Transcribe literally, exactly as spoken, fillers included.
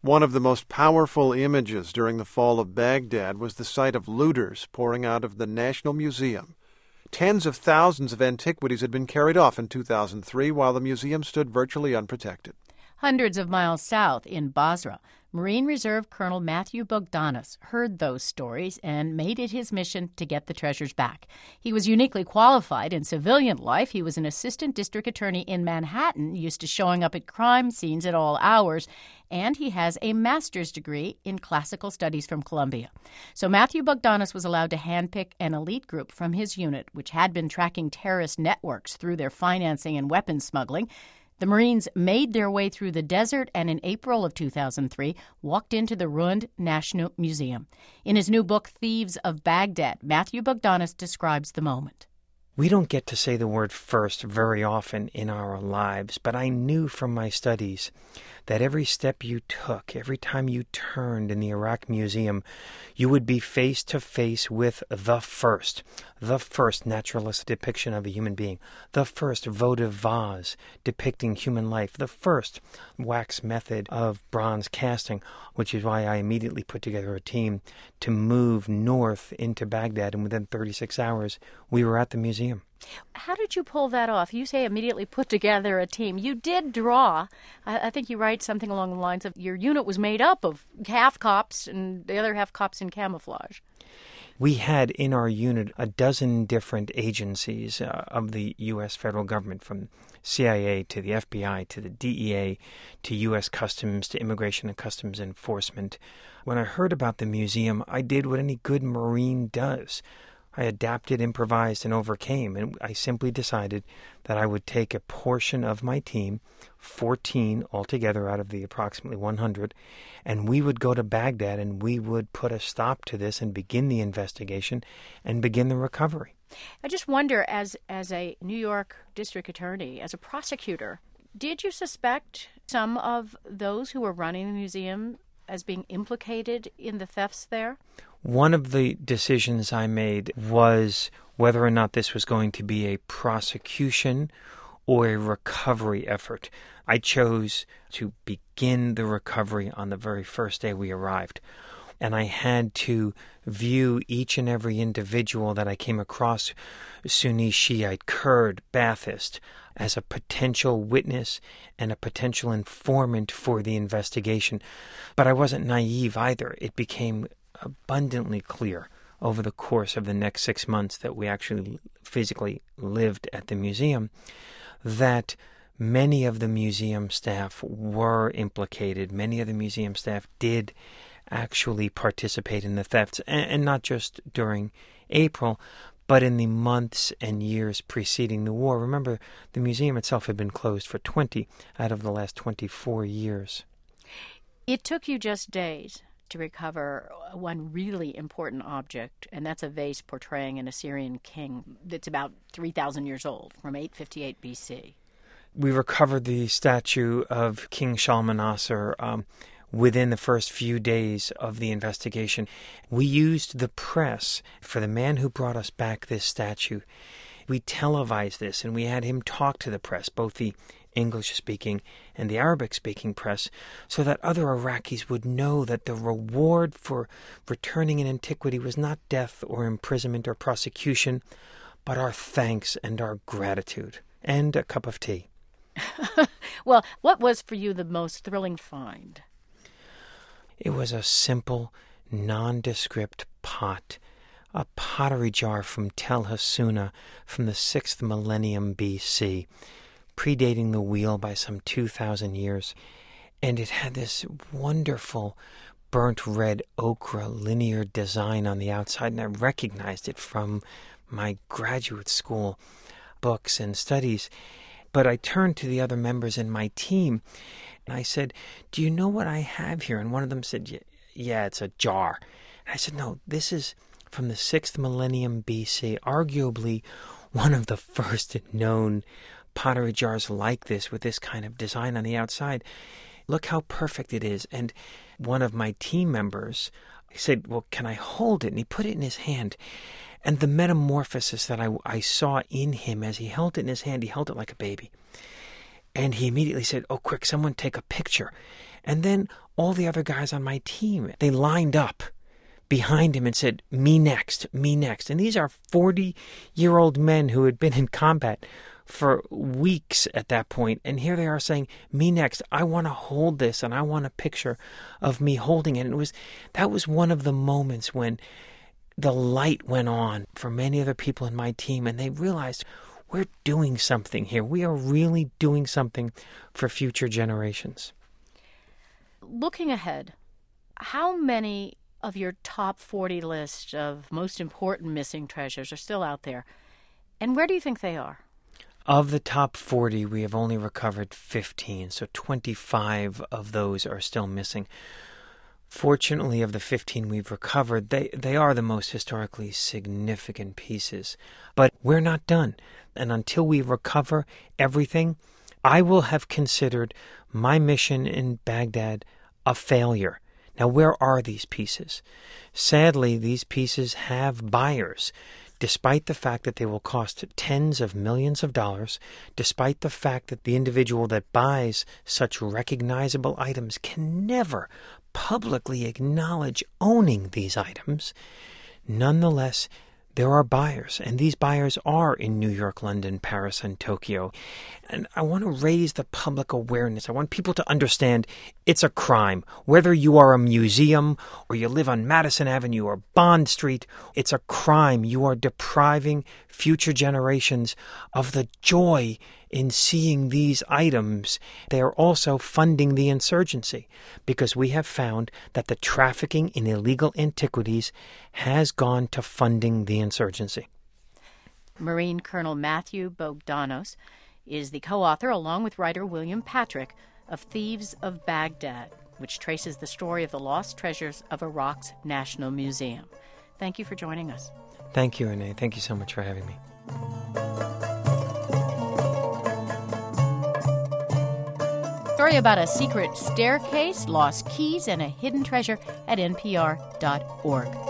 One of the most powerful images during the fall of Baghdad was the sight of looters pouring out of the National Museum. Tens of thousands of antiquities had been carried off in two thousand three while the museum stood virtually unprotected. Hundreds of miles south in Basra, Marine Reserve Colonel Matthew Bogdanos heard those stories and made it his mission to get the treasures back. He was uniquely qualified in civilian life. He was an assistant district attorney in Manhattan, used to showing up at crime scenes at all hours, and he has a master's degree in classical studies from Columbia. So Matthew Bogdanos was allowed to handpick an elite group from his unit, which had been tracking terrorist networks through their financing and weapons smuggling. The Marines made their way through the desert and in April of two thousand three walked into the ruined National Museum. In his new book, Thieves of Baghdad, Matthew Bogdanos describes the moment. We don't get to say the word first very often in our lives, but I knew from my studies that every step you took, every time you turned in the Iraq Museum, you would be face to face with the first, the first naturalist depiction of a human being, the first votive vase depicting human life, the first wax method of bronze casting, which is why I immediately put together a team to move north into Baghdad, and within thirty-six hours, we were at the museum. How did you pull that off? You say immediately put together a team. You did draw. I, I think you write something along the lines of your unit was made up of half cops and the other half cops in camouflage. We had in our unit a dozen different agencies uh, of the U S federal government, from C I A to the F B I to the D E A to U S Customs to Immigration and Customs Enforcement. When I heard about the museum, I did what any good Marine does. I adapted, improvised, and overcame, and I simply decided that I would take a portion of my team, fourteen altogether out of the approximately one hundred, and we would go to Baghdad and we would put a stop to this and begin the investigation and begin the recovery. I just wonder, as as a New York district attorney, as a prosecutor, did you suspect some of those who were running the museum as being implicated in the thefts there? One of the decisions I made was whether or not this was going to be a prosecution or a recovery effort. I chose to begin the recovery on the very first day we arrived. And I had to view each and every individual that I came across, Sunni, Shiite, Kurd, Ba'athist, as a potential witness and a potential informant for the investigation. But I wasn't naive either. It became abundantly clear over the course of the next six months that we actually physically lived at the museum that many of the museum staff were implicated. Many of the museum staff did actually participate in the thefts, and, and not just during April, but in the months and years preceding the war. Remember, the museum itself had been closed for twenty out of the last twenty-four years. It took you just days to recover one really important object, and that's a vase portraying an Assyrian king that's about three thousand years old, from eight fifty-eight B C. We recovered the statue of King Shalmaneser um, within the first few days of the investigation. We used the press for the man who brought us back this statue. We televised this, and we had him talk to the press, both the English-speaking and the Arabic-speaking press, so that other Iraqis would know that the reward for returning an antiquity was not death or imprisonment or prosecution, but our thanks and our gratitude, and a cup of tea. Well, what was for you the most thrilling find? It was a simple, nondescript pot, a pottery jar from Tel Hassuna from the sixth millennium B C, predating the wheel by some two thousand years. And it had this wonderful burnt red ochre linear design on the outside, and I recognized it from my graduate school books and studies. But I turned to the other members in my team, and I said, "Do you know what I have here?" And one of them said, "Yeah, it's a jar." And I said, "No, this is from the sixth millennium B C, arguably one of the first known pottery jars like this, with this kind of design on the outside. Look how perfect it is." And one of my team members said, "Well, can I hold it?" And he put it in his hand. And the metamorphosis that I, I saw in him as he held it in his hand, he held it like a baby. And he immediately said, "Oh, quick, someone take a picture." And then all the other guys on my team, they lined up behind him and said, me next, me next. And these are forty-year-old men who had been in combat for weeks at that point. And here they are saying, me next. I want to hold this, and I want a picture of me holding it. And it was, that was one of the moments when the light went on for many other people in my team, and they realized we're doing something here. We are really doing something for future generations. Looking ahead, how many of your top forty list of most important missing treasures are still out there? And where do you think they are? Of the top forty, we have only recovered fifteen, so twenty-five of those are still missing. Fortunately, of the fifteen we've recovered, they, they are the most historically significant pieces. But we're not done. And until we recover everything, I will have considered my mission in Baghdad a failure. Now, where are these pieces? Sadly, these pieces have buyers. Despite the fact that they will cost tens of millions of dollars, despite the fact that the individual that buys such recognizable items can never publicly acknowledge owning these items, nonetheless, there are buyers, and these buyers are in New York, London, Paris, and Tokyo. And I want to raise the public awareness. I want people to understand it's a crime. Whether you are a museum or you live on Madison Avenue or Bond Street, it's a crime. You are depriving future generations of the joy in seeing these items. They are also funding the insurgency, because we have found that the trafficking in illegal antiquities has gone to funding the insurgency. Marine Colonel Matthew Bogdanos is the co-author, along with writer William Patrick, of Thieves of Baghdad, which traces the story of the lost treasures of Iraq's National Museum. Thank you for joining us. Thank you, Renee. Thank you so much for having me. Story about a secret staircase, lost keys, and a hidden treasure at N P R dot org.